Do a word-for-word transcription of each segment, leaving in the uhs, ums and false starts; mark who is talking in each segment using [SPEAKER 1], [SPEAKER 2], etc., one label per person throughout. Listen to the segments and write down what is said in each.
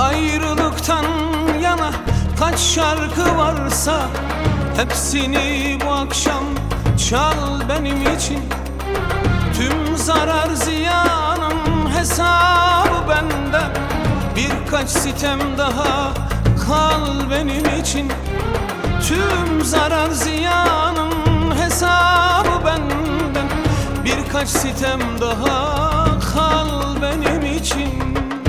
[SPEAKER 1] Ayrılıktan yana kaç şarkı varsa hepsini bu akşam çal benim için. Tüm zarar ziyanın hesabı benden, birkaç sitem daha kal benim için. Tüm zarar ziyanın hesabı benden, birkaç sitem daha kal benim için.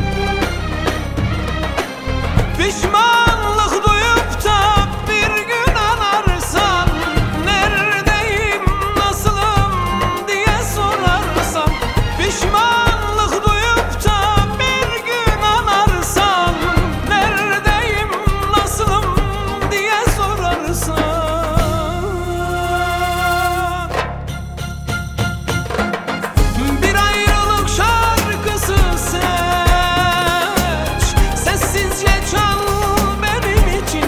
[SPEAKER 1] Pişmanlık duyup da bir gün anarsan, neredeyim, nasılım diye sorarsan. Pişmanlık duyup da bir gün anarsan, neredeyim, nasılım diye sorarsan. Bir ayrılık şarkısı seç, sessizce çal benim için.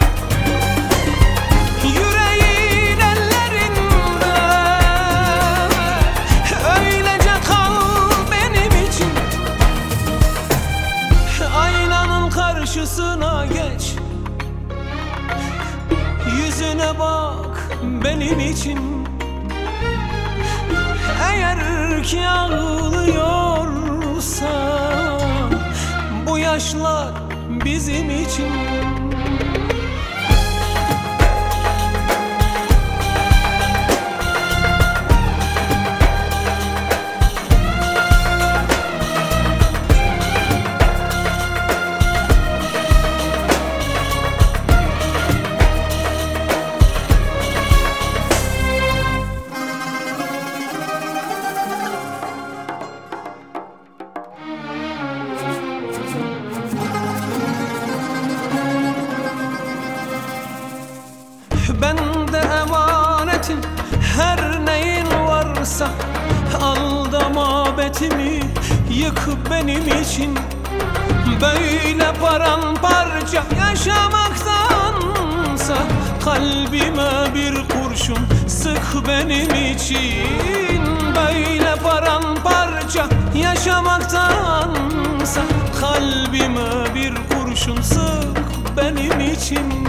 [SPEAKER 1] Yüreğin ellerinde öylece kal benim için. Aynanın karşısına geç, yüzüne bak benim için. Eğer ki ağlıyorsan, bu yaşlar bizim için. Bende emanetin her neyin varsa, al da mabetimi yık benim için. Böyle paramparça yaşamaktansa, kalbime bir kurşun sık benim için. Böyle paramparça yaşamaktansa, kalbime bir kurşun sık benim için.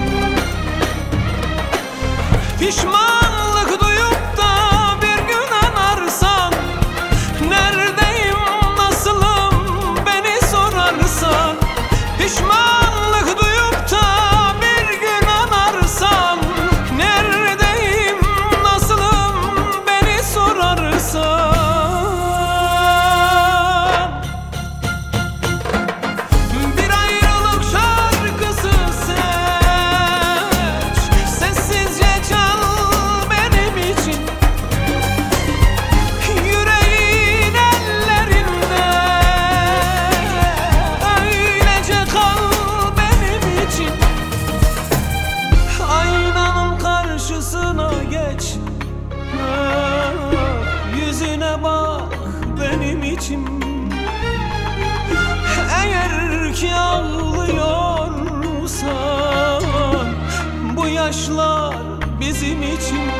[SPEAKER 1] Pişmanlık duyup da bir gün anarsan, neredeyim, nasılım beni sorarsan. Pişmanlık duyup da bir gün anarsan, neredeyim, nasılım beni sorarsan. Bir ayrılık şarkısı seç, sessizce çal benim için. Yüreğin ellerinde öylece kal benim için. Aynanın karşısına geç, yüzüne bak benim için. Eğer ki ağlıyorsan, bu yaşlar bizim için.